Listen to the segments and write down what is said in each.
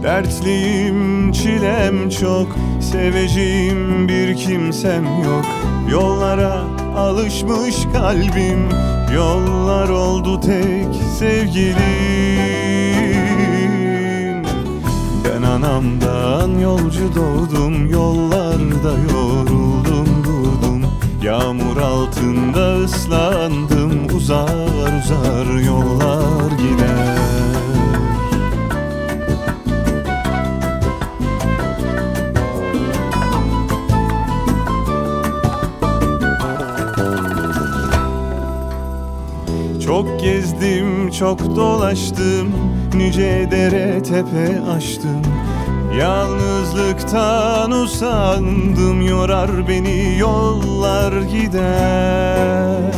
Dertliyim, çilem çok, seveceğim bir kimsem yok. Yollara alışmış kalbim, yollar oldu tek sevgilim. Ben anamdan yolcu doğdum, yollarda yoruldum durdum. Yağmur altında ıslandım, uzar uzar yollar gider. Çok gezdim, çok dolaştım, nice dere tepe aştım. Yalnızlıktan usandım, yorar beni yollar gider.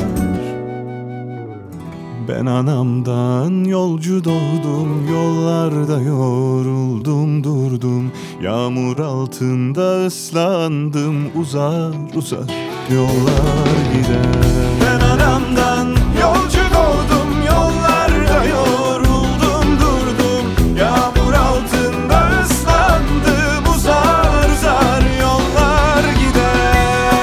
Ben anamdan yolcu doğdum, yollarda yoruldum durdum. Yağmur altında ıslandım, uzar uzar yollar gider. Ben anamdan yolcu doğdum, yollarda yoruldum durdum. Yağmur altında ıslandım, uzar uzar yollar gider.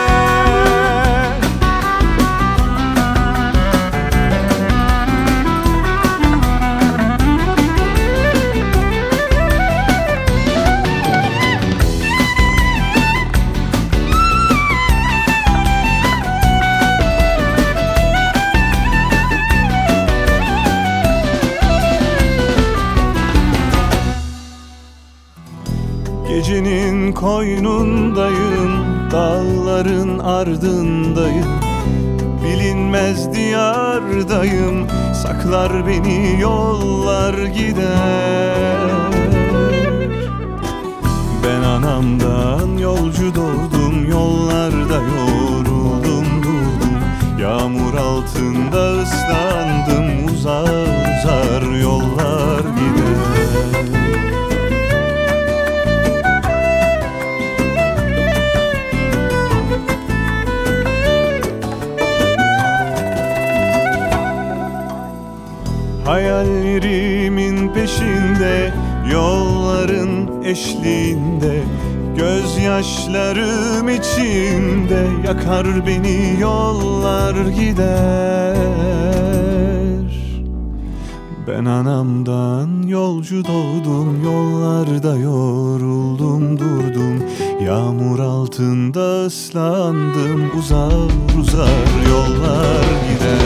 Gecenin koynundayım, dağların ardındayım. Bilinmez diyardayım, saklar beni yollar gider. Ben anamdan yolcu doğdum, yollarda yoruldum durdum. Yağmur altında ıslandım, uzar uzar yollar gider. Hayallerimin peşinde, yolların eşliğinde, gözyaşlarım içinde, yakar beni yollar gider. Ben anamdan yolcu doğdum, yollarda yoruldum durdum. Yağmur altında ıslandım, uzar uzar yollar gider.